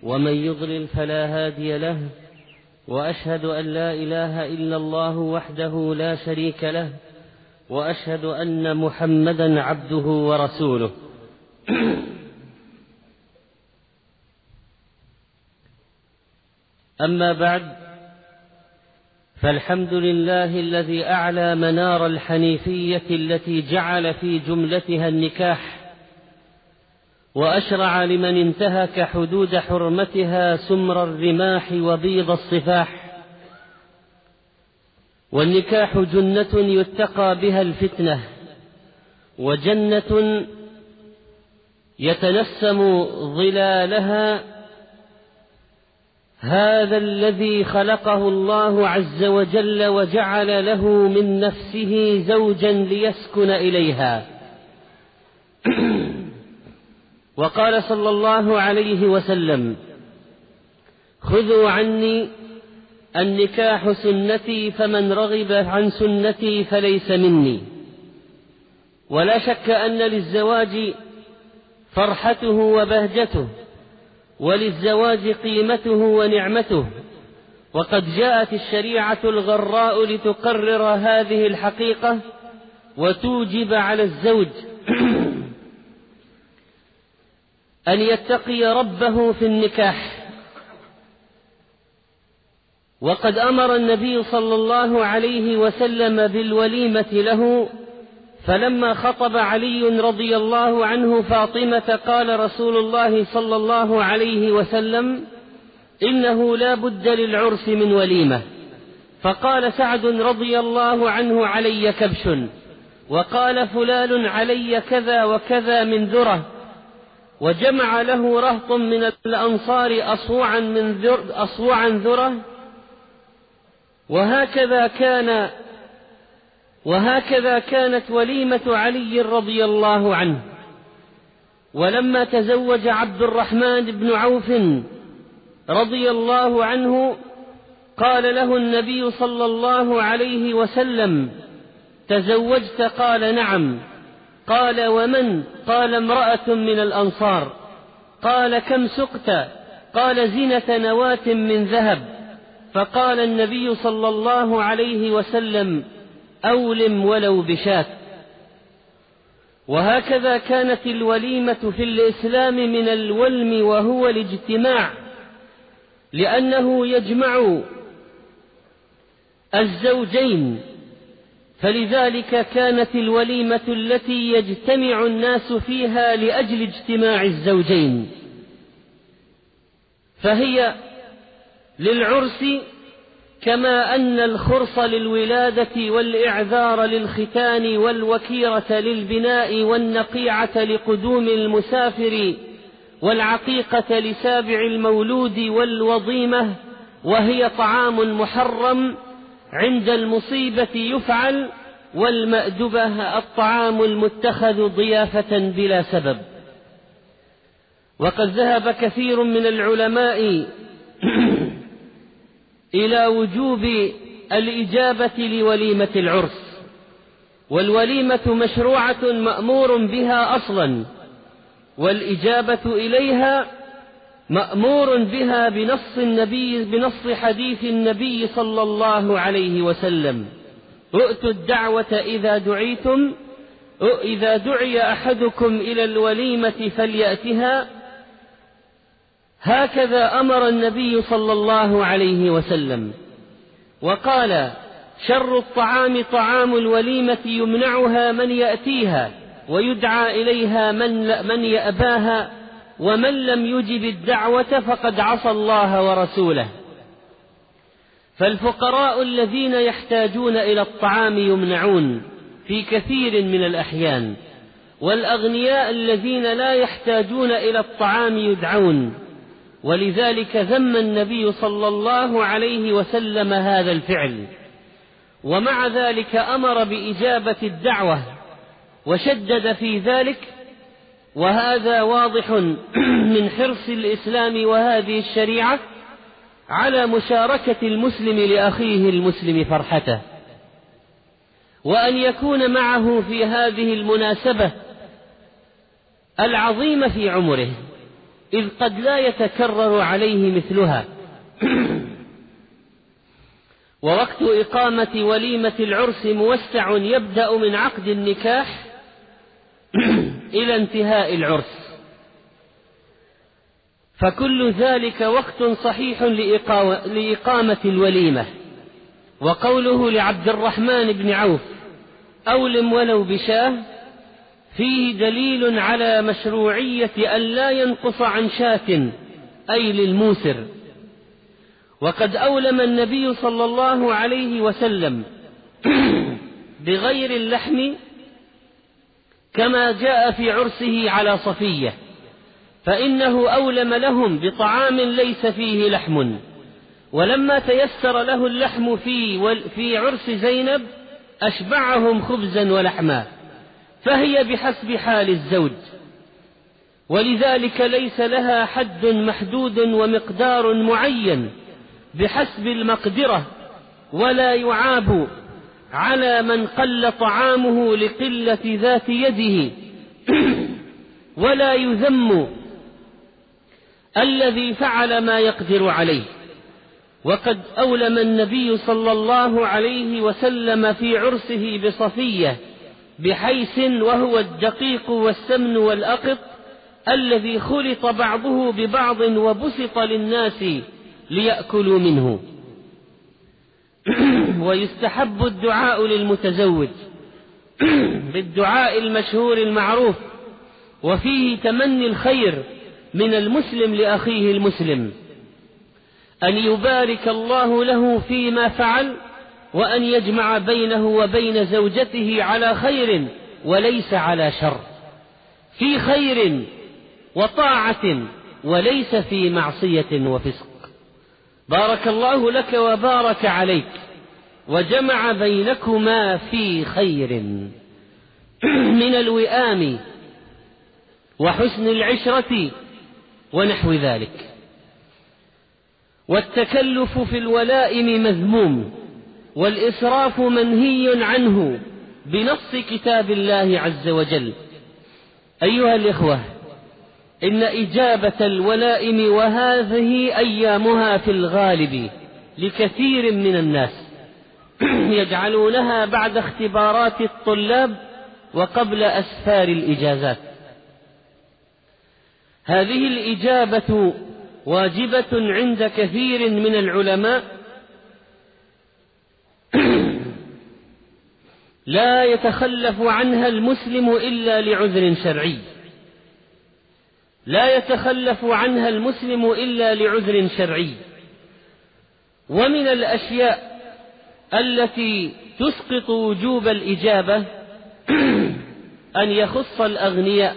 ومن يضلل فلا هادي له، وأشهد أن لا إله إلا الله وحده لا شريك له، وأشهد أن محمدا عبده ورسوله. أما بعد، فالحمد لله الذي أعلى منار الحنيفية التي جعل في جملتها النكاح، وأشرع لمن انتهك حدود حرمتها سمر الرماح وبيض الصفاح. والنكاح جنة يتقى بها الفتنة، وجنة يتنسم ظلالها هذا الذي خلقه الله عز وجل وجعل له من نفسه زوجا ليسكن إليها. وقال صلى الله عليه وسلم: خذوا عني النكاح سنتي، فمن رغب عن سنتي فليس مني. ولا شك أن للزواج فرحته وبهجته، وللزواج قيمته ونعمته، وقد جاءت الشريعة الغراء لتقرر هذه الحقيقة وتوجب على الزوج أن يتقي ربه في النكاح. وقد أمر النبي صلى الله عليه وسلم بالوليمة له، فلما خطب علي رضي الله عنه فاطمة قال رسول الله صلى الله عليه وسلم: إنه لا بد للعرس من وليمة. فقال سعد رضي الله عنه: علي كبش. وقال فلان: علي كذا وكذا من ذرة. وجمع له رهط من الأنصار أصوعا ذرة. وهكذا كانت وليمة علي رضي الله عنه. ولما تزوج عبد الرحمن بن عوف رضي الله عنه قال له النبي صلى الله عليه وسلم: تزوجت؟ قال: نعم. قال: ومن؟ قال: امرأة من الأنصار. قال: كم سقت؟ قال: زنة نواة من ذهب. فقال النبي صلى الله عليه وسلم: أولم ولو بشاة. وهكذا كانت الوليمة في الإسلام من الولم، وهو الاجتماع، لأنه يجمع الزوجين، فلذلك كانت الوليمة التي يجتمع الناس فيها لأجل اجتماع الزوجين، فهي للعرس كما أن الخرص للولادة، والإعذار للختان، والوكيرة للبناء، والنقيعة لقدوم المسافر، والعقيقة لسابع المولود، والوضيمة وهي طعام محرم عند المصيبة يفعل، والمأدبة الطعام المتخذ ضيافة بلا سبب. وقد ذهب كثير من العلماء إلى وجوب الإجابة لوليمة العرس، والوليمة مشروعة مأمور بها أصلا، والإجابة إليها مأمور بها بنص حديث النبي صلى الله عليه وسلم: ائتوا الدعوة إذا دعيتم، إذا دعي أحدكم إلى الوليمة فليأتها. هكذا أمر النبي صلى الله عليه وسلم. وقال: شر الطعام طعام الوليمة يمنعها من يأتيها، ويدعى إليها من يأباها، ومن لم يجب الدعوة فقد عصى الله ورسوله. فالفقراء الذين يحتاجون إلى الطعام يمنعون في كثير من الأحيان، والأغنياء الذين لا يحتاجون إلى الطعام يدعون. ولذلك ذم النبي صلى الله عليه وسلم هذا الفعل، ومع ذلك أمر بإجابة الدعوة وشدد في ذلك. وهذا واضح من حرص الإسلام وهذه الشريعة على مشاركة المسلم لأخيه المسلم فرحته، وأن يكون معه في هذه المناسبة العظيمة في عمره. إذ قد لا يتكرر عليه مثلها. ووقت إقامة وليمة العرس موسع، يبدأ من عقد النكاح إلى انتهاء العرس، فكل ذلك وقت صحيح لإقامة الوليمة. وقوله لعبد الرحمن بن عوف أولم ولو بشاه فيه دليل على مشروعية أن لا ينقص عن شاة، أي للموسر. وقد أولم النبي صلى الله عليه وسلم بغير اللحم كما جاء في عرسه على صفية، فإنه أولم لهم بطعام ليس فيه لحم، ولما تيسر له اللحم في عرس زينب أشبعهم خبزا ولحما، فهي بحسب حال الزوج، ولذلك ليس لها حد محدود ومقدار معين بحسب المقدرة، ولا يعاب على من قل طعامه لقلة ذات يده، ولا يذم الذي فعل ما يقدر عليه. وقد أولم النبي صلى الله عليه وسلم في عرسه بصفية بحيث وهو الدقيق والسمن والأقط الذي خلط بعضه ببعض وبسط للناس ليأكلوا منه. ويستحب الدعاء للمتزوج بالدعاء المشهور المعروف، وفيه تمني الخير من المسلم لأخيه المسلم، أن يبارك الله له فيما فعل، وأن يجمع بينه وبين زوجته على خير وليس على شر، في خير وطاعة وليس في معصية وفسق. بارك الله لك وبارك عليك وجمع بينكما في خير من الوئام وحسن العشرة ونحو ذلك. والتكلف في الولائم مذموم، والإسراف منهي عنه بنص كتاب الله عز وجل. أيها الإخوة، إن إجابة الولائم وهذه أيامها في الغالب لكثير من الناس يجعلونها بعد اختبارات الطلاب وقبل أسفار الإجازات. هذه الإجابة واجبة عند كثير من العلماء، لا يتخلف عنها المسلم إلا لعذر شرعي، لا يتخلف عنها المسلم إلا لعذر شرعي. ومن الأشياء التي تسقط وجوب الإجابة أن يخص الأغنياء،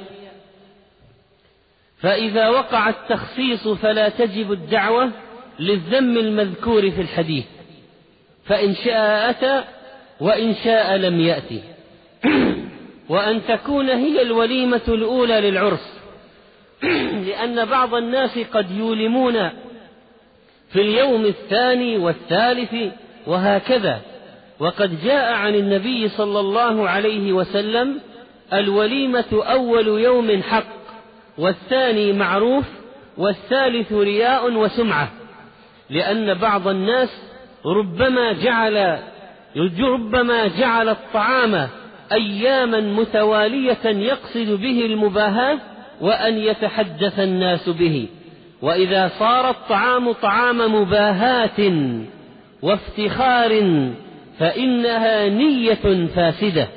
فإذا وقع التخصيص فلا تجب الدعوة للذم المذكور في الحديث، فإن شاء أتى وإن شاء لم يأتي. وأن تكون هي الوليمة الأولى للعرس، لأن بعض الناس قد يولمون في اليوم الثاني والثالث وهكذا. وقد جاء عن النبي صلى الله عليه وسلم: الوليمة أول يوم حق، والثاني معروف، والثالث رياء وسمعة. لأن بعض الناس ربما جعل الطعام أياما متوالية يقصد به المباهاة وأن يتحدث الناس به، وإذا صار الطعام طعام مباهاة وافتخار فإنها نية فاسدة.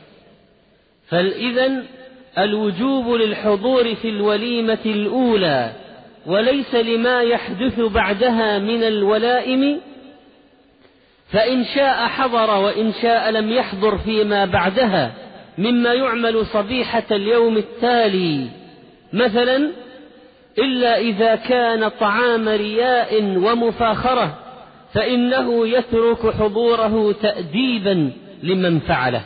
فإذن الوجوب للحضور في الوليمة الأولى، وليس لما يحدث بعدها من الولائم، فإن شاء حضر وإن شاء لم يحضر فيما بعدها مما يعمل صبيحة اليوم التالي مثلا، إلا إذا كان طعام رياء ومفاخرة فإنه يترك حضوره تأديبا لمن فعله.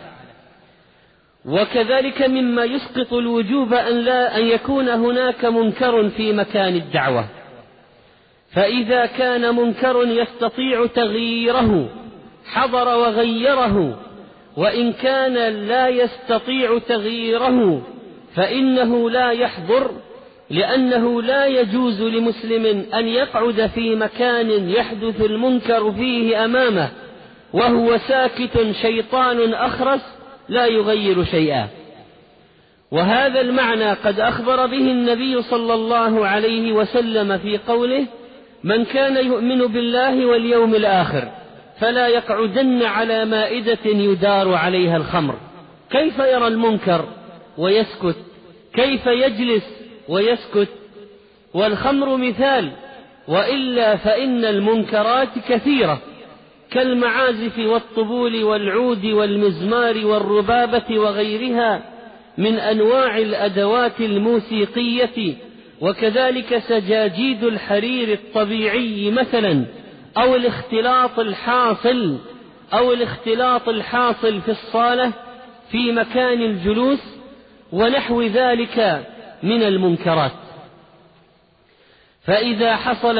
وكذلك مما يسقط الوجوب أن يكون هناك منكر في مكان الدعوة، فإذا كان منكر يستطيع تغييره حضر وغيره، وإن كان لا يستطيع تغييره فإنه لا يحضر لأنه لا يجوز لمسلم أن يقعد في مكان يحدث المنكر فيه أمامه وهو ساكت شيطان أخرس لا يغير شيئا. وهذا المعنى قد أخبر به النبي صلى الله عليه وسلم في قوله: من كان يؤمن بالله واليوم الآخر فلا يقعدن على مائدة يدار عليها الخمر. كيف يرى المنكر ويسكت؟ كيف يجلس ويسكت؟ والخمر مثال، وإلا فإن المنكرات كثيرة كالمعازف والطبول والعود والمزمار والربابة وغيرها من أنواع الأدوات الموسيقية، وكذلك سجاجيد الحرير الطبيعي مثلا، أو الاختلاط الحاصل في الصالة في مكان الجلوس ونحو ذلك من المنكرات. فإذا حصل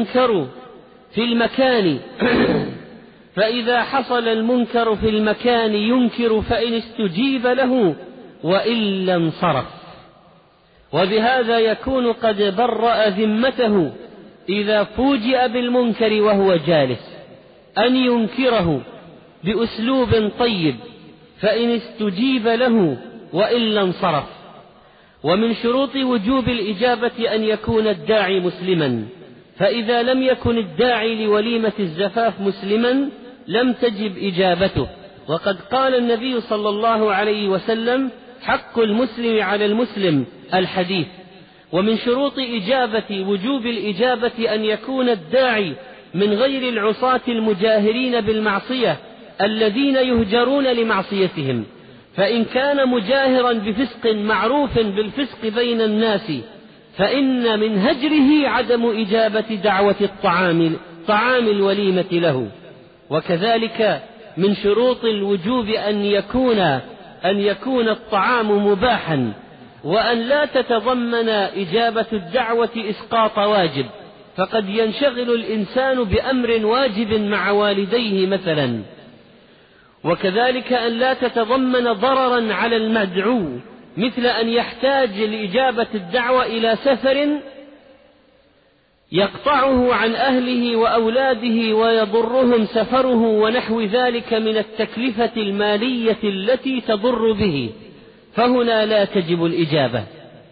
المنكر في المكان ينكر فإن استجيب له وإلا انصرف. وبهذا يكون قد برأ ذمته إذا فوجئ بالمنكر وهو جالس أن ينكره بأسلوب طيب فإن استجيب له وإلا انصرف. ومن شروط وجوب الإجابة أن يكون الداعي مسلما، فإذا لم يكن الداعي لوليمة الزفاف مسلما لم تجب إجابته. وقد قال النبي صلى الله عليه وسلم: حق المسلم على المسلم الحديث. ومن شروط وجوب الإجابة أن يكون الداعي من غير العصاة المجاهرين بالمعصية الذين يهجرون لمعصيتهم، فإن كان مجاهرا بفسق معروف بالفسق بين الناس فإن من هجره عدم إجابة دعوة طعام الوليمة له. وكذلك من شروط الوجوب أن يكون الطعام مباحا، وأن لا تتضمن إجابة الدعوة إسقاط واجب، فقد ينشغل الإنسان بأمر واجب مع والديه مثلا. وكذلك أن لا تتضمن ضررا على المدعو، مثل أن يحتاج لإجابة الدعوة إلى سفر يقطعه عن أهله وأولاده ويضرهم سفره ونحو ذلك من التكلفة المالية التي تضر به، فهنا لا تجب الإجابة.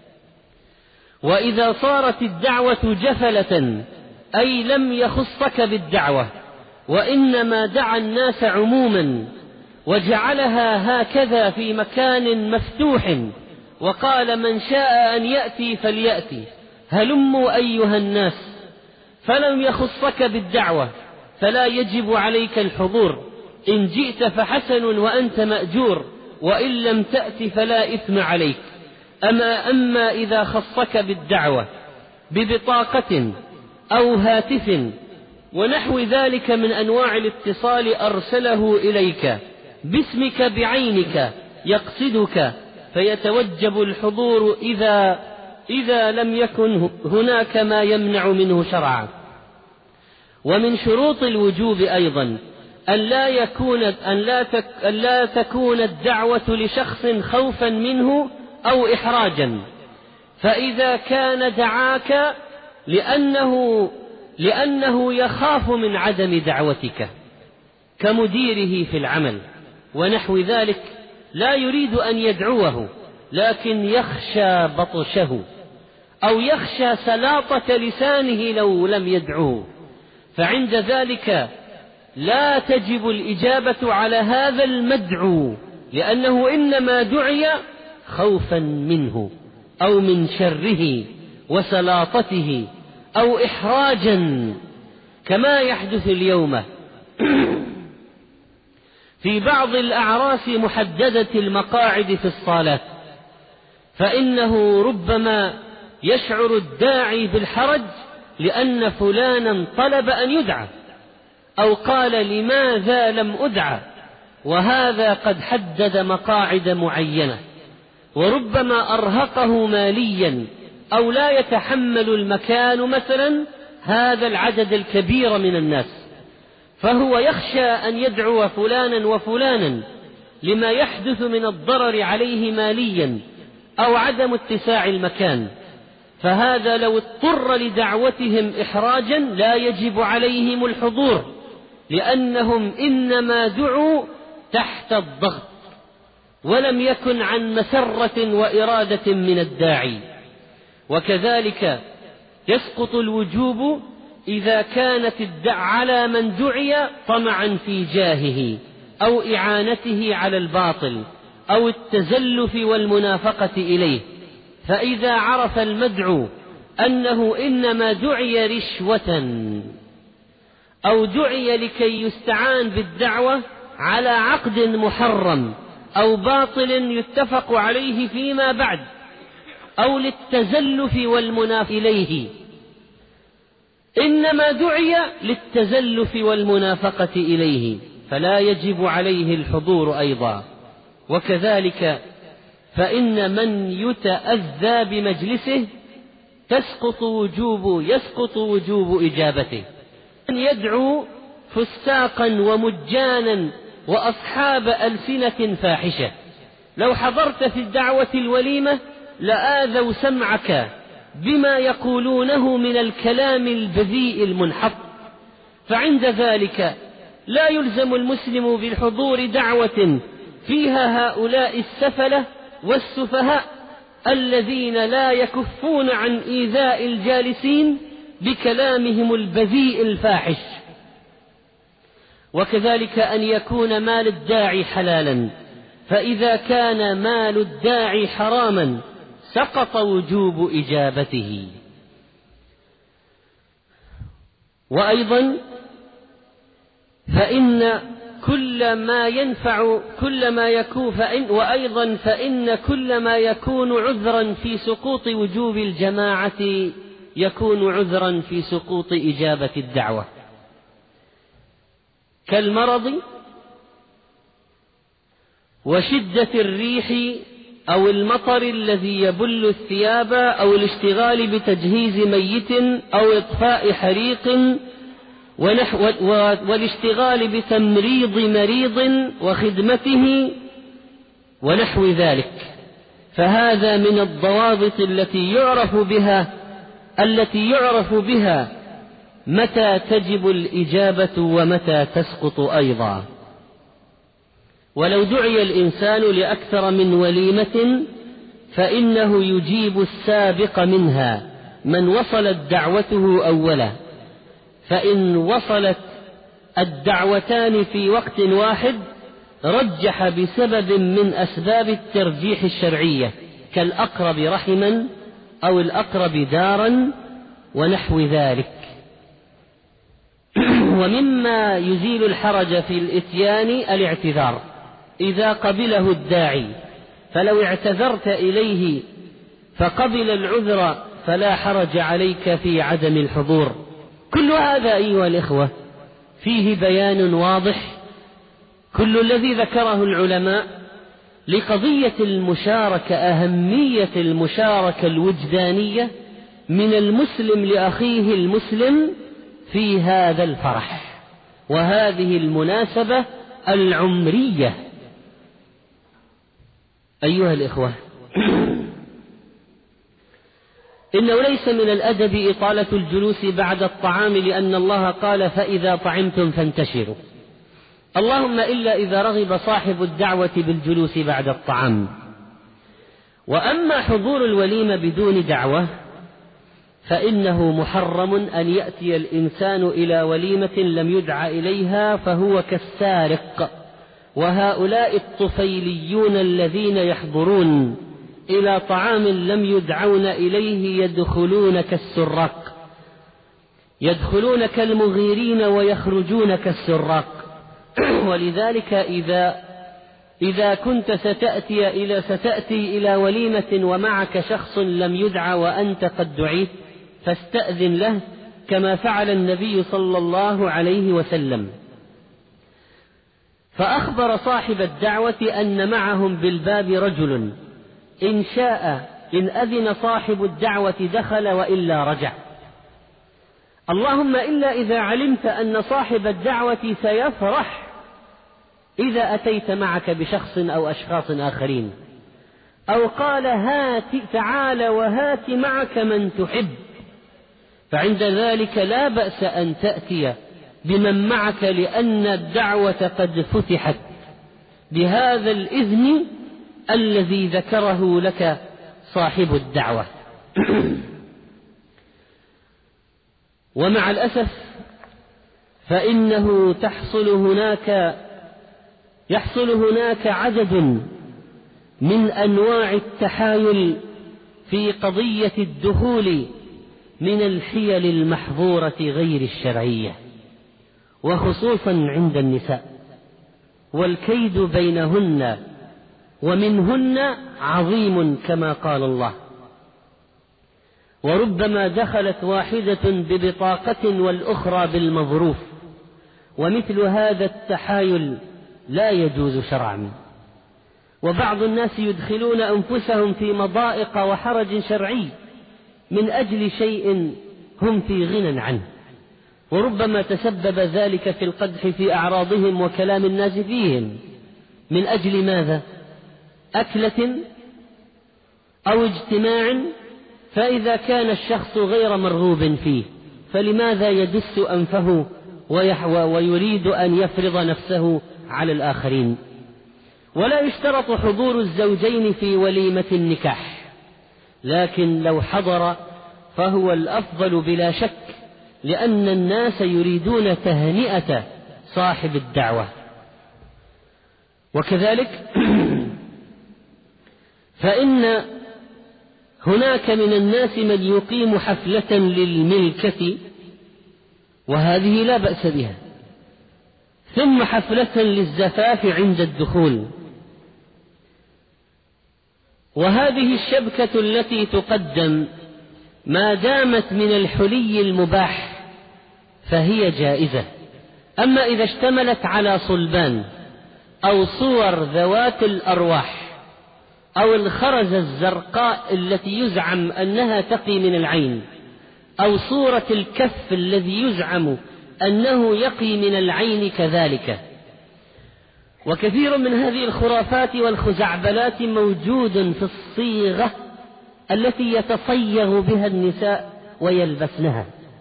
وإذا صارت الدعوة جفلة أي لم يخصك بالدعوة وإنما دعا الناس عموما وجعلها هكذا في مكان مفتوح وقال: من شاء أن يأتي فليأتي، هلموا أيها الناس، فلم يخصك بالدعوة فلا يجب عليك الحضور، إن جئت فحسن وأنت مأجور، وإن لم تأت فلا إثم عليك. أما إذا خصك بالدعوة ببطاقة أو هاتف ونحو ذلك من أنواع الاتصال أرسله إليك باسمك بعينك يقصدك، فيتوجب الحضور إذا لم يكن هناك ما يمنع منه شرعا. ومن شروط الوجوب أيضا أن لا تكون الدعوة لشخص خوفا منه أو إحراجا، فإذا كان دعاك لأنه يخاف من عدم دعوتك كمديره في العمل ونحو ذلك لا يريد أن يدعوه، لكن يخشى بطشه أو يخشى سلاطة لسانه لو لم يدعوه، فعند ذلك لا تجب الإجابة على هذا المدعو، لأنه إنما دعي خوفا منه أو من شره وسلاطته أو إحراجا، كما يحدث اليوم في بعض الأعراس محددة المقاعد في الصالات، فإنه ربما يشعر الداعي بالحرج لأن فلانا طلب أن يدعى أو قال: لماذا لم أدعى؟ وهذا قد حدد مقاعد معينة، وربما أرهقه ماليا أو لا يتحمل المكان مثلا هذا العدد الكبير من الناس، فهو يخشى أن يدعو فلانا وفلانا لما يحدث من الضرر عليه ماليا أو عدم اتساع المكان، فهذا لو اضطر لدعوتهم إحراجا لا يجب عليهم الحضور، لأنهم إنما دعوا تحت الضغط، ولم يكن عن مسرة وإرادة من الداعي. وكذلك يسقط الوجوب إذا كانت على من دعي طمعا في جاهه أو إعانته على الباطل أو التزلف والمنافقة إليه. فإذا عرف المدعو أنه إنما دعي رشوة أو دعي لكي يستعان بالدعوة على عقد محرم أو باطل يتفق عليه فيما بعد أو للتزلف والمنافقة إليه، إنما دعي للتزلف والمنافقة إليه فلا يجب عليه الحضور أيضا. وكذلك فإن من يتأذى بمجلسه يسقط وجوب إجابته. من يدعو فساقا ومجانا وأصحاب ألسنة فاحشة، لو حضرت في الدعوة الوليمة لآذوا سمعك بما يقولونه من الكلام البذيء المنحط، فعند ذلك لا يلزم المسلم بالحضور دعوة فيها هؤلاء السفلة والسفهاء الذين لا يكفون عن إيذاء الجالسين بكلامهم البذيء الفاحش. وكذلك أن يكون مال الداعي حلالا، فإذا كان مال الداعي حراما سقط وجوب إجابته. وأيضا فإن كل ما ينفع فإن كل ما يكون عذرا في سقوط وجوب الجماعة يكون عذرا في سقوط إجابة الدعوة، كالمرض وشدة الريح أو المطر الذي يبل الثياب أو الاشتغال بتجهيز ميت أو إطفاء حريق والاشتغال بتمريض مريض وخدمته ونحو ذلك. فهذا من الضوابط التي يعرف بها متى تجب الإجابة ومتى تسقط أيضا. ولو دعي الإنسان لأكثر من وليمة فإنه يجيب السابق منها من وصلت دعوته أولا، فإن وصلت الدعوتان في وقت واحد رجح بسبب من أسباب الترجيح الشرعية كالأقرب رحما أو الأقرب دارا ونحو ذلك. ومما يزيل الحرج في الإتيان الاعتذار إذا قبله الداعي، فلو اعتذرت إليه فقبل العذر فلا حرج عليك في عدم الحضور. كل هذا أيها الإخوة فيه بيان واضح كل الذي ذكره العلماء لقضية المشاركة، أهمية المشاركة الوجدانية من المسلم لأخيه المسلم في هذا الفرح وهذه المناسبة العمرية. أيها الإخوة، إنه ليس من الأدب إطالة الجلوس بعد الطعام، لأن الله قال فإذا طعمتم فانتشروا، اللهم إلا إذا رغب صاحب الدعوة بالجلوس بعد الطعام. وأما حضور الوليمة بدون دعوة فإنه محرم أن يأتي الإنسان إلى وليمة لم يدع إليها، فهو كالسارق. وهؤلاء الطفيليون الذين يحضرون إلى طعام لم يدعون إليه يدخلون كالسراق، يدخلون كالمغيرين ويخرجون كالسراق. ولذلك إذا كنت ستأتي إلى وليمة ومعك شخص لم يدع وأنت قد دعيت فاستأذن له، كما فعل النبي صلى الله عليه وسلم. فأخبر صاحب الدعوة أن معهم بالباب رجل، إن شاء إن أذن صاحب الدعوة دخل وإلا رجع. اللهم إلا إذا علمت أن صاحب الدعوة سيفرح إذا أتيت معك بشخص أو أشخاص آخرين، أو قال تعال وهات معك من تحب، فعند ذلك لا بأس أن تأتي بمن معك، لأن الدعوة قد فتحت بهذا الإذن الذي ذكره لك صاحب الدعوة. ومع الأسف فإنه يحصل هناك عدد من أنواع التحايل في قضية الدخول من الحيل المحظورة غير الشرعية، وخصوصا عند النساء، والكيد بينهن ومنهن عظيم كما قال الله. وربما دخلت واحدة ببطاقة والأخرى بالمظروف، ومثل هذا التحايل لا يجوز شرعا. وبعض الناس يدخلون أنفسهم في مضائق وحرج شرعي من أجل شيء هم في غنى عنه، وربما تسبب ذلك في القدح في أعراضهم وكلام الناس فيهم من أجل ماذا؟ أكلة أو اجتماع، فإذا كان الشخص غير مرغوب فيه فلماذا يدس أنفه ويريد أن يفرض نفسه على الآخرين؟ ولا يشترط حضور الزوجين في وليمة النكاح، لكن لو حضر فهو الأفضل بلا شك، لأن الناس يريدون تهنئة صاحب الدعوة. وكذلك فإن هناك من الناس من يقيم حفلة للملكة، وهذه لا بأس بها، ثم حفلة للزفاف عند الدخول، وهذه الشبكة التي تقدم ما دامت من الحلي المباح فهي جائزة. أما إذا اشتملت على صلبان أو صور ذوات الأرواح أو الخرزة الزرقاء التي يزعم أنها تقي من العين، أو صورة الكف الذي يزعم أنه يقي من العين كذلك، وكثير من هذه الخرافات والخزعبلات موجود في الصيغة التي يتصيغ بها النساء ويلبسنها.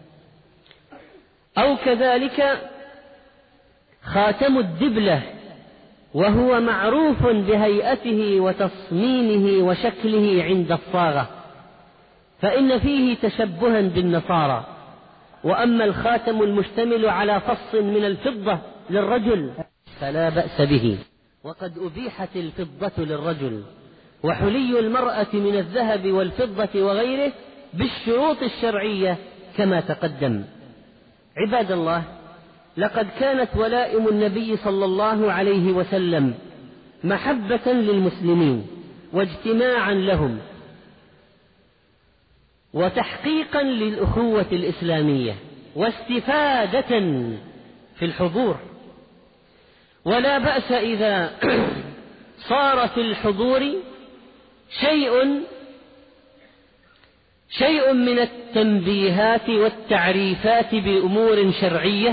أو كذلك خاتم الدبلة، وهو معروف بهيئته وتصميمه وشكله عند الصاغة، فإن فيه تشبها بالنصارى. وأما الخاتم المشتمل على فص من الفضة للرجل فلا بأس به، وقد أبيحت الفضة للرجل، وحلي المرأة من الذهب والفضة وغيره بالشروط الشرعية كما تقدم. عباد الله، لقد كانت ولائم النبي صلى الله عليه وسلم محبة للمسلمين واجتماعا لهم وتحقيقا للأخوة الإسلامية واستفادة في الحضور. ولا بأس إذا صار في الحضور شيء من التنبيهات والتعريفات بأمور شرعية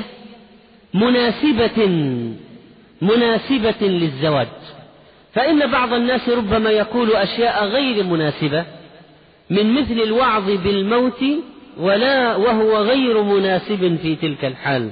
مناسبة للزواج، فإن بعض الناس ربما يقول أشياء غير مناسبة، من مثل الوعظ بالموت وهو غير مناسب في تلك الحال.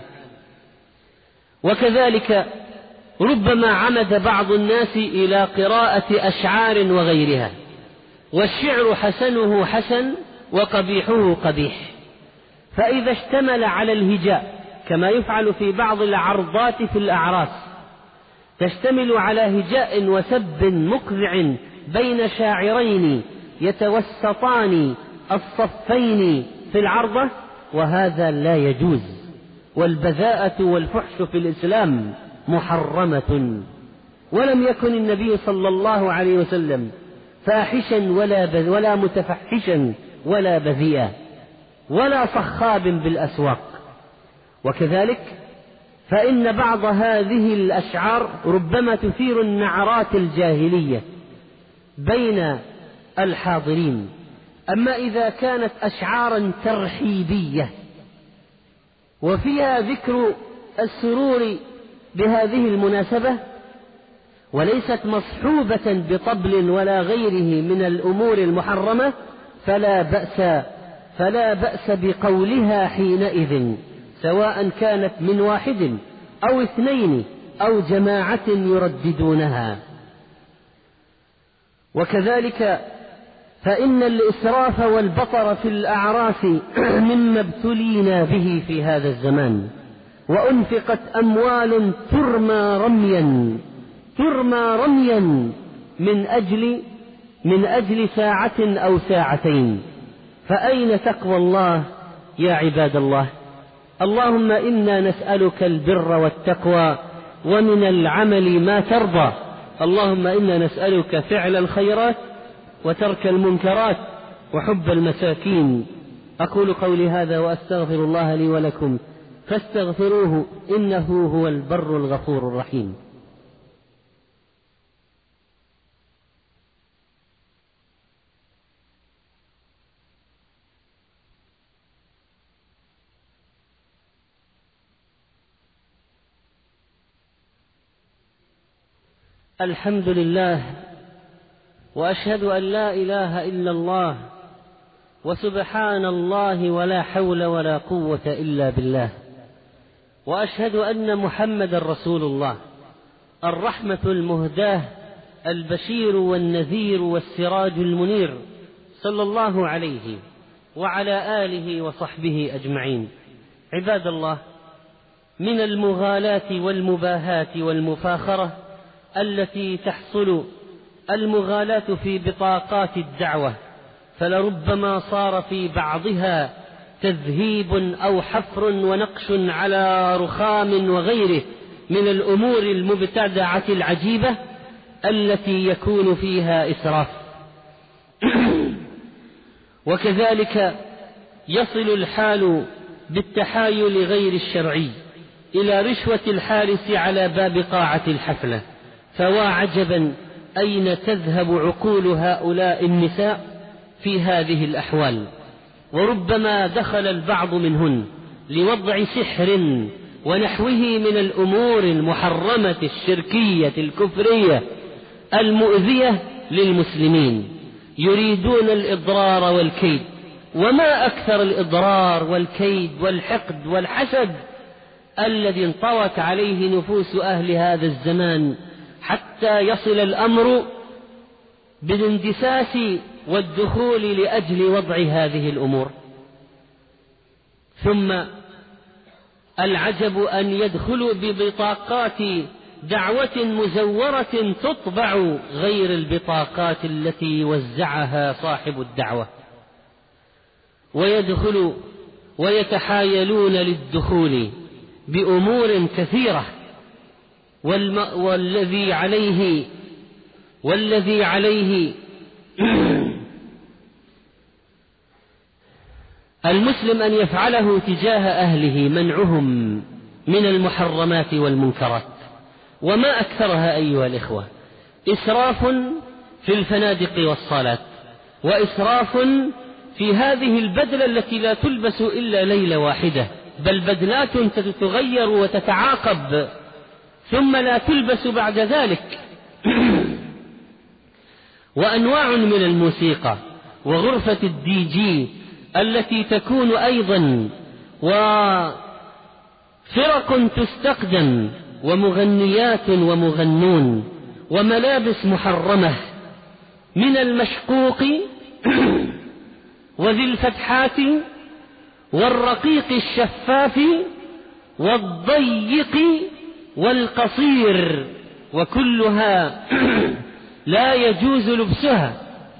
وكذلك ربما عمد بعض الناس إلى قراءة أشعار وغيرها، والشعر حسنه حسن وقبيحه قبيح، فإذا اشتمل على الهجاء كما يفعل في بعض العرضات في الأعراس، تشتمل على هجاء وسب مقذع بين شاعرين يتوسطان الصفين في العرضة، وهذا لا يجوز. والبذاءة والفحش في الإسلام محرمة، ولم يكن النبي صلى الله عليه وسلم فاحشا ولا متفحشا ولا بذيئا ولا صخاب بالأسواق. وكذلك فإن بعض هذه الأشعار ربما تثير النعرات الجاهلية بين الحاضرين. أما إذا كانت أشعارا ترحيبية وفيها ذكر السرور بهذه المناسبة وليست مصحوبة بطبل ولا غيره من الأمور المحرمة فلا بأس بقولها حينئذ، سواء كانت من واحد أو اثنين أو جماعة يرددونها. وكذلك فإن الإسراف والبطر في الأعراس مما ابتلينا به في هذا الزمان، وأنفقت أموال ترمى رميا من أجل ساعة أو ساعتين، فأين تقوى الله يا عباد الله؟ اللهم إنا نسألك البر والتقوى ومن العمل ما ترضى. اللهم إنا نسألك فعل الخيرات وترك المنكرات وحب المساكين. أقول قولي هذا وأستغفر الله لي ولكم فاستغفروه إنه هو البر الغفور الرحيم. الحمد لله، وأشهد أن لا إله إلا الله، وسبحان الله ولا حول ولا قوة إلا بالله، وأشهد أن محمد رسول الله، الرحمة المهداة، البشير والنذير والسراج المنير، صلى الله عليه وعلى آله وصحبه أجمعين. عباد الله، من المغالاة والمباهاة والمفاخرة التي تحصل المغالاة في بطاقات الدعوة، فلربما صار في بعضها تذهيب أو حفر ونقش على رخام وغيره من الأمور المبتدعة العجيبة التي يكون فيها إسراف. وكذلك يصل الحال بالتحايل غير الشرعي إلى رشوة الحارس على باب قاعة الحفلة، فوا عجبا أين تذهب عقول هؤلاء النساء في هذه الأحوال؟ وربما دخل البعض منهن لوضع سحر ونحوه من الأمور المحرمة الشركية الكفرية المؤذية للمسلمين، يريدون الإضرار والكيد. وما أكثر الإضرار والكيد والحقد والحسد الذي انطوت عليه نفوس أهل هذا الزمان، حتى يصل الأمر بالاندساس والدخول لأجل وضع هذه الأمور. ثم العجب أن يدخلوا ببطاقات دعوة مزورة تطبع غير البطاقات التي وزعها صاحب الدعوة، ويدخلوا ويتحايلون للدخول بأمور كثيرة، والذي عليه المسلم أن يفعله تجاه أهله منعهم من المحرمات والمنكرات. وما أكثرها أيها الإخوة، إسراف في الفنادق والصالات، وإسراف في هذه البدلة التي لا تلبس إلا ليلة واحدة، بل بدلات تتغير وتتعاقب ثم لا تلبس بعد ذلك. وأنواع من الموسيقى وغرفة الدي جي التي تكون أيضا، وفرق تستخدم، ومغنيات ومغنون، وملابس محرمة من المشقوق وذي الفتحات والرقيق الشفاف والضيق والقصير، وكلها لا يجوز لبسها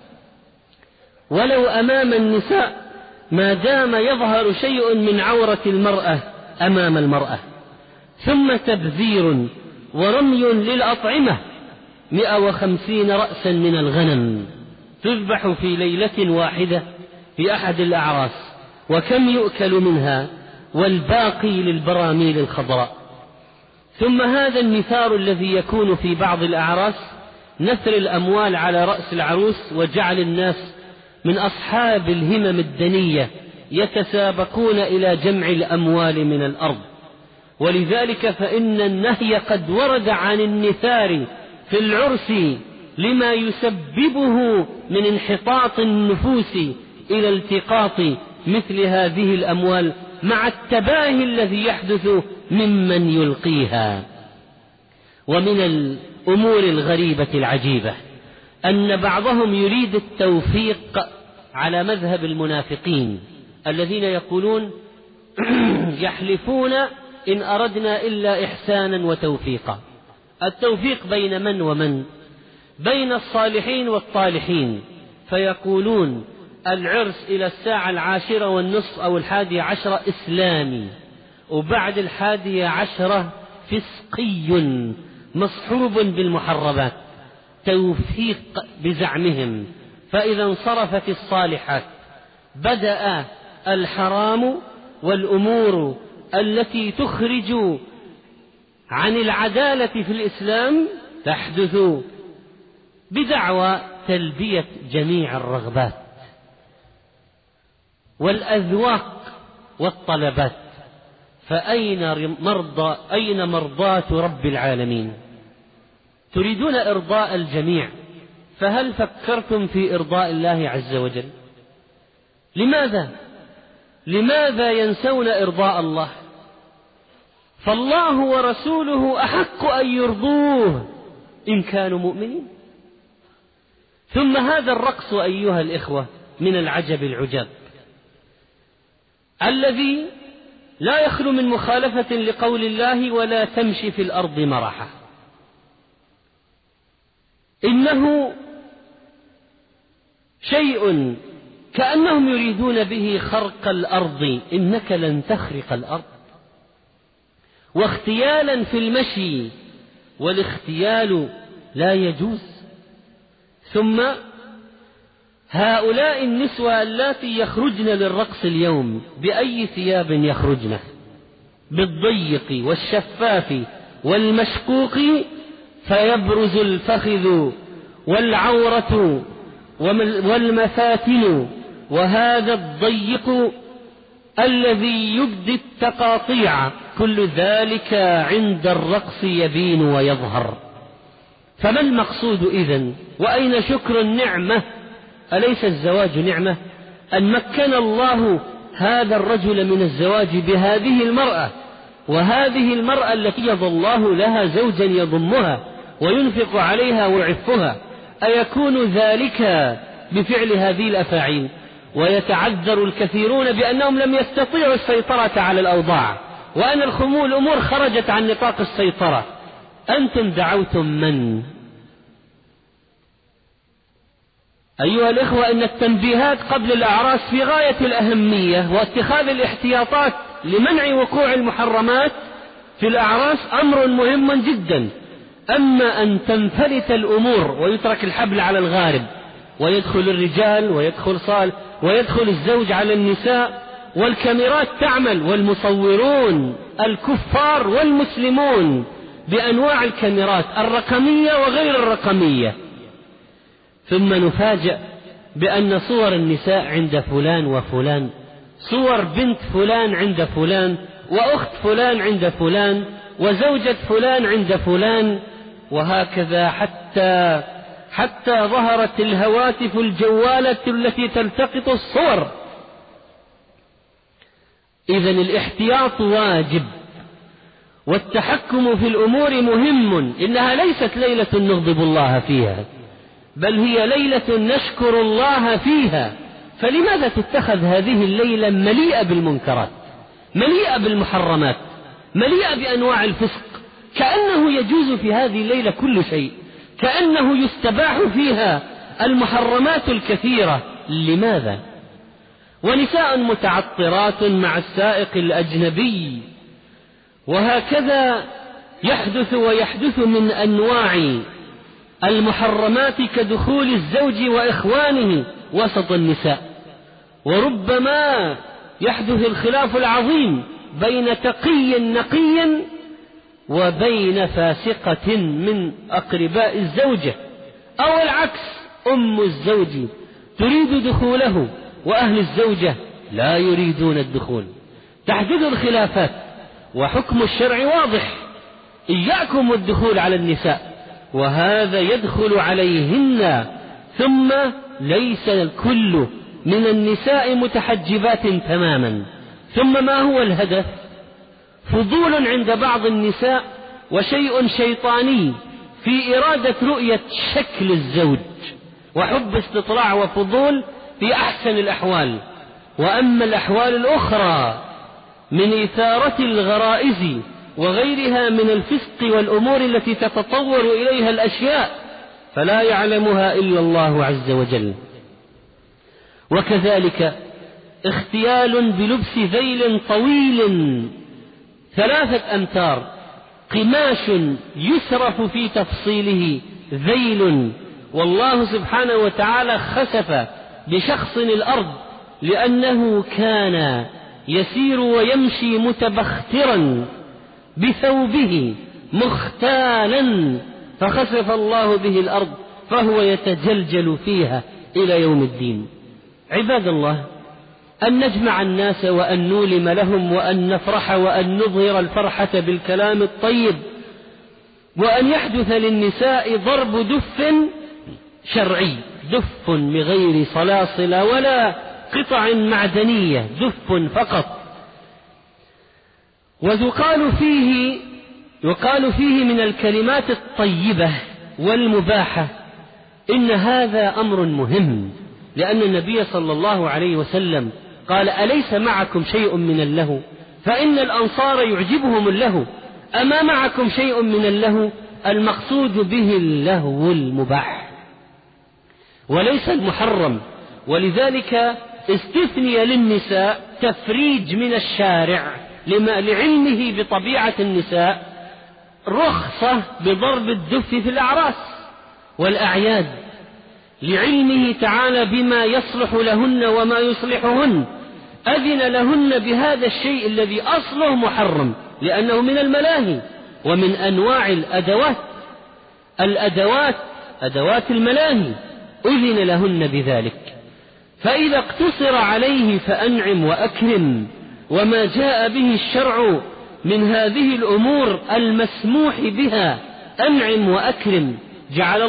ولو أمام النساء ما دام يظهر شيء من عورة المرأة أمام المرأة. ثم تبذير ورمي للأطعمة، 150 رأسا من الغنم تذبح في ليلة واحدة في أحد الأعراس، وكم يؤكل منها؟ والباقي للبراميل الخضراء. ثم هذا النثار الذي يكون في بعض الأعراس، نثر الأموال على رأس العروس، وجعل الناس من أصحاب الهمم الدنية يتسابقون إلى جمع الأموال من الأرض. ولذلك فإن النهي قد ورد عن النثار في العرس لما يسببه من انحطاط النفوس إلى التقاط مثل هذه الأموال، مع التباهي الذي يحدث ممن يلقيها. ومن الأمور الغريبة العجيبة أن بعضهم يريد التوفيق على مذهب المنافقين الذين يقولون يحلفون إن أردنا إلا إحسانا وتوفيقا. التوفيق بين من ومن؟ بين الصالحين والطالحين، فيقولون العرس إلى 10:10 أو 11 إسلامي، وبعد 11 فسقي مصحوب بالمحرمات، توفيق بزعمهم. فإذا انصرفت الصالحات بدأ الحرام والأمور التي تخرج عن العدالة في الإسلام تحدث بدعوى تلبية جميع الرغبات والأذواق والطلبات. فأين مرضاة رب العالمين؟ تريدون إرضاء الجميع، فهل فكرتم في إرضاء الله عز وجل؟ لماذا ينسون إرضاء الله؟ فالله ورسوله أحق أن يرضوه إن كانوا مؤمنين. ثم هذا الرقص أيها الإخوة من العجب العجاب الذي لا يخلو من مخالفة لقول الله ولا تمشي في الأرض مرحا. إنه شيء كأنهم يريدون به خرق الأرض، إنك لن تخرق الأرض، واختيالا في المشي، والاختيال لا يجوز. ثم هؤلاء النسوة اللاتي يخرجن للرقص اليوم بأي ثياب يخرجن؟ بالضيق والشفاف والمشقوق، فيبرز الفخذ والعورة والمفاتن، وهذا الضيق الذي يبدي التقاطيع، كل ذلك عند الرقص يبين ويظهر. فما المقصود إذن؟ وأين شكر النعمة؟ أليس الزواج نعمة؟ أن مكن الله هذا الرجل من الزواج بهذه المرأة، وهذه المرأة التي يضى الله لها زوجا يضمها وينفق عليها ويعفها، أيكون ذلك بفعل هذه الأفاعيل؟ ويتعذر الكثيرون بأنهم لم يستطيعوا السيطرة على الأوضاع، وأن الأمور خرجت عن نطاق السيطرة. أنتم دعوتم من؟ أيها الإخوة، إن التنبيهات قبل الأعراس في غاية الأهمية، واتخاذ الاحتياطات لمنع وقوع المحرمات في الأعراس أمر مهم جدا. أما أن تنفلت الأمور ويترك الحبل على الغارب، ويدخل الرجال ويدخل الزوج على النساء، والكاميرات تعمل، والمصورون الكفار والمسلمون بأنواع الكاميرات الرقمية وغير الرقمية، ثم نفاجأ بأن صور النساء عند فلان وفلان، صور بنت فلان عند فلان، وأخت فلان عند فلان، وزوجة فلان عند فلان، وهكذا حتى ظهرت الهواتف الجوالة التي تلتقط الصور. إذن الاحتياط واجب، والتحكم في الأمور مهم. إنها ليست ليلة نغضب الله فيها، بل هي ليلة نشكر الله فيها. فلماذا تتخذ هذه الليلة مليئة بالمنكرات، مليئة بالمحرمات، مليئة بأنواع الفسق، كأنه يجوز في هذه الليلة كل شيء، كأنه يستباح فيها المحرمات الكثيرة؟ لماذا؟ ونساء متعطرات مع السائق الأجنبي، وهكذا يحدث من أنواع المحرمات كدخول الزوج وإخوانه وسط النساء. وربما يحدث الخلاف العظيم بين تقي نقي وبين فاسقة من أقرباء الزوجة، أو العكس، أم الزوج تريد دخوله وأهل الزوجة لا يريدون الدخول. تحدث الخلافات، وحكم الشرع واضح: إياكم والدخول على النساء، وهذا يدخل عليهن. ثم ليس الكل من النساء متحجبات تماما. ثم ما هو الهدف؟ فضول عند بعض النساء وشيء شيطاني في إرادة رؤية شكل الزوج وحب استطلاع وفضول في أحسن الأحوال. وأما الأحوال الأخرى من إثارة الغرائز وغيرها من الفسق والأمور التي تتطور إليها الأشياء فلا يعلمها إلا الله عز وجل. وكذلك اختيال بلبس ذيل طويل 3 أمتار، قماش يسرف في تفصيله ذيل، والله سبحانه وتعالى خسف بشخص الأرض لأنه كان يسير ويمشي متبخترا بثوبه مختالا، فخسف الله به الأرض فهو يتجلجل فيها إلى يوم الدين. عباد الله، أن نجمع الناس وأن نولم لهم وأن نفرح وأن نظهر الفرحة بالكلام الطيب، وأن يحدث للنساء ضرب دف شرعي، دف بغير صلاصل ولا قطع معدنية، دف فقط. ويقال فيه من الكلمات الطيبة والمباحة إن هذا أمر مهم، لأن النبي صلى الله عليه وسلم قال: أليس معكم شيء من اللهو؟ فإن الأنصار يعجبهم اللهو. أما معكم شيء من اللهو؟ المقصود به اللهو المباح وليس المحرم. ولذلك استثني للنساء تفريج من الشارع لعلمه بطبيعة النساء، رخصة بضرب الدف في الأعراس والأعياد، لعلمه تعالى بما يصلح لهن وما يصلحهن، أذن لهن بهذا الشيء الذي أصله محرم لأنه من الملاهي ومن أنواع أدوات الملاهي، أذن لهن بذلك. فإذا اقتصر عليه فأنعم وأكرم، وما جاء به الشرع من هذه الأمور المسموح بها أنعم وأكرم. جعل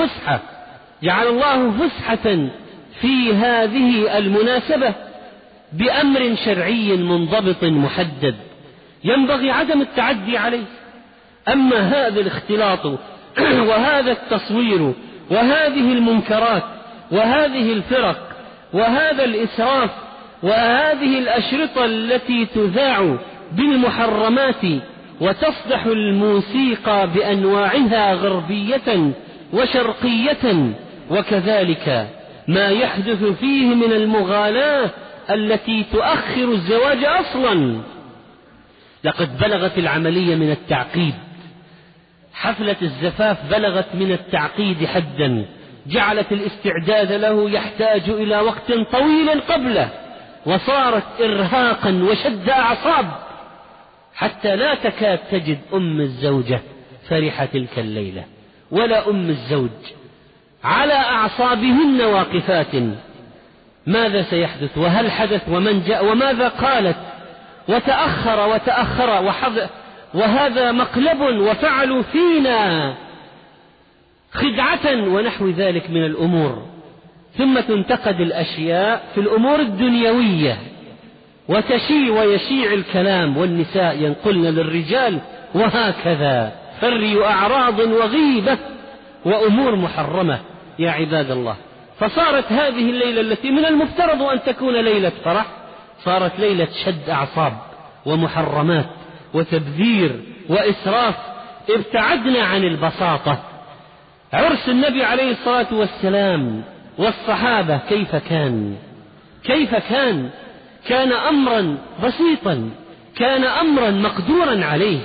الله فسحة في هذه المناسبة بأمر شرعي منضبط محدد ينبغي عدم التعدي عليه. أما هذا الاختلاط وهذا التصوير وهذه المنكرات وهذه الفرق وهذا الإسراف وهذه الأشرطة التي تذاع بالمحرمات وتصدح الموسيقى بأنواعها غربية وشرقية، وكذلك ما يحدث فيه من المغالاة التي تؤخر الزواج أصلا. لقد بلغت العملية من التعقيد، حفلة الزفاف بلغت من التعقيد حدا، جعلت الاستعداد له يحتاج إلى وقت طويل قبله، وصارت إرهاقا وشد أعصاب، حتى لا تكاد تجد أم الزوجة فرحة تلك الليلة ولا أم الزوج، على أعصابهن واقفات. ماذا سيحدث وهل حدث ومن جاء وماذا قالت، وتأخر وهذا مقلب وفعلوا فينا خدعة ونحو ذلك من الأمور. ثم تنتقد الأشياء في الأمور الدنيوية ويشيع الكلام، والنساء ينقلن للرجال، وهكذا فري أعراض وغيبة وأمور محرمة يا عباد الله. فصارت هذه الليلة التي من المفترض أن تكون ليلة فرح صارت ليلة شد أعصاب ومحرمات وتبذير وإسراف. ابتعدنا عن البساطة. عرس النبي عليه الصلاة والسلام والصحابة كيف كان أمرا بسيطا، كان أمرا مقدورا عليه،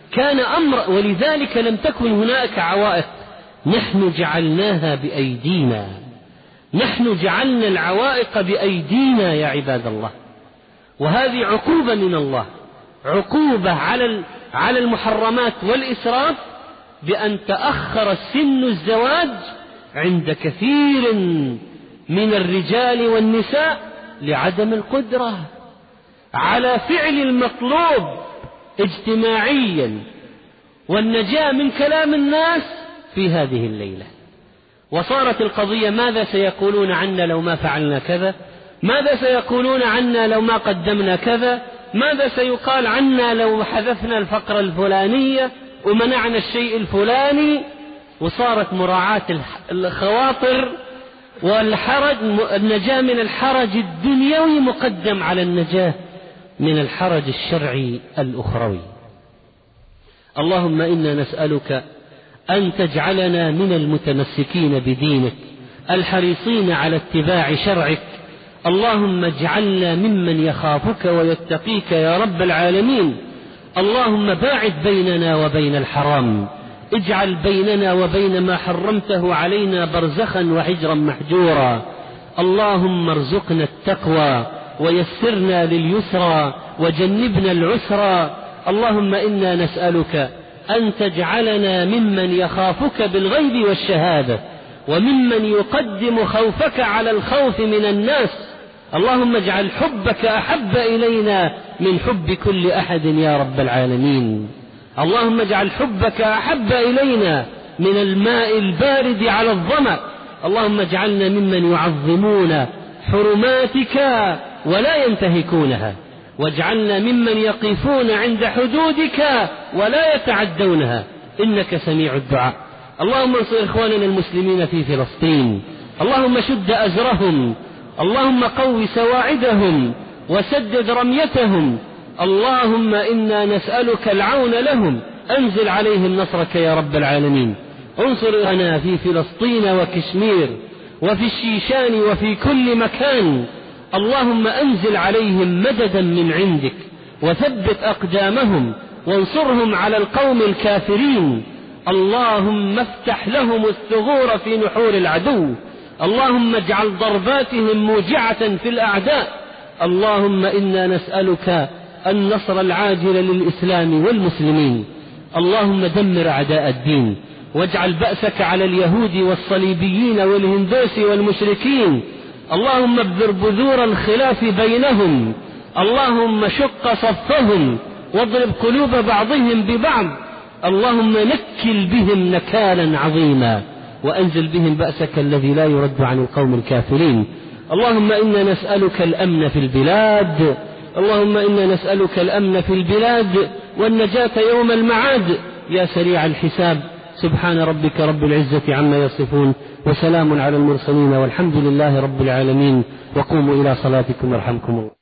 ولذلك لم تكن هناك عوائق. نحن جعلناها بأيدينا، نحن جعلنا العوائق بأيدينا يا عباد الله. وهذه عقوبة من الله، عقوبة على المحرمات والإسراف، بأن تأخر سن الزواج عند كثير من الرجال والنساء لعدم القدرة على فعل المطلوب اجتماعيا والنجاة من كلام الناس في هذه الليلة. وصارت القضية ماذا سيقولون عنا لو ما فعلنا كذا، ماذا سيقولون عنا لو ما قدمنا كذا، ماذا سيقال عنا لو حذفنا الفقرة الفلانية ومنعنا الشيء الفلاني. وصارت مراعاة الخواطر والحرج، النجاة من الحرج الدنيوي مقدم على النجاة من الحرج الشرعي الأخروي. اللهم إنا نسألك أن تجعلنا من المتمسكين بدينك الحريصين على اتباع شرعك. اللهم اجعلنا ممن يخافك ويتقيك يا رب العالمين. اللهم باعد بيننا وبين الحرام، اجعل بيننا وبين ما حرمته علينا برزخا وحجرا محجورا. اللهم ارزقنا التقوى ويسرنا لليسرى وجنبنا العسرى. اللهم إنا نسألك أن تجعلنا ممن يخافك بالغيب والشهادة، وممن يقدم خوفك على الخوف من الناس. اللهم اجعل حبك أحب إلينا من حب كل أحد يا رب العالمين. اللهم اجعل حبك أحب إلينا من الماء البارد على الظمأ. اللهم اجعلنا ممن يعظمون حرماتك ولا ينتهكونها، واجعلنا ممن يقفون عند حدودك ولا يتعدونها، إنك سميع الدعاء. اللهم انصر إخواننا المسلمين في فلسطين، اللهم شد أزرهم، اللهم قو سواعدهم وسدد رميتهم. اللهم إنا نسألك العون لهم، أنزل عليهم نصرك يا رب العالمين. انصر لنا في فلسطين وكشمير وفي الشيشان وفي كل مكان. اللهم أنزل عليهم مددا من عندك وثبت أقدامهم وانصرهم على القوم الكافرين. اللهم افتح لهم الثغور في نحور العدو. اللهم اجعل ضرباتهم موجعة في الأعداء. اللهم إنا نسألك النصر العاجل للإسلام والمسلمين. اللهم دمر أعداء الدين، واجعل بأسك على اليهود والصليبيين والهندوس والمشركين. اللهم ابذر بذور الخلاف بينهم. اللهم شق صفهم واضرب قلوب بعضهم ببعض. اللهم نكل بهم نكالا عظيما، وأنزل بهم بأسك الذي لا يرد عن القوم الكافرين. اللهم إنا نسألك الأمن في البلاد، اللهم إنا نسألك الأمن في البلاد والنجاة يوم المعاد يا سريع الحساب. سبحان ربك رب العزة عما يصفون، وسلام على المرسلين، والحمد لله رب العالمين. وقوموا إلى صلاتكم يرحمكم الله.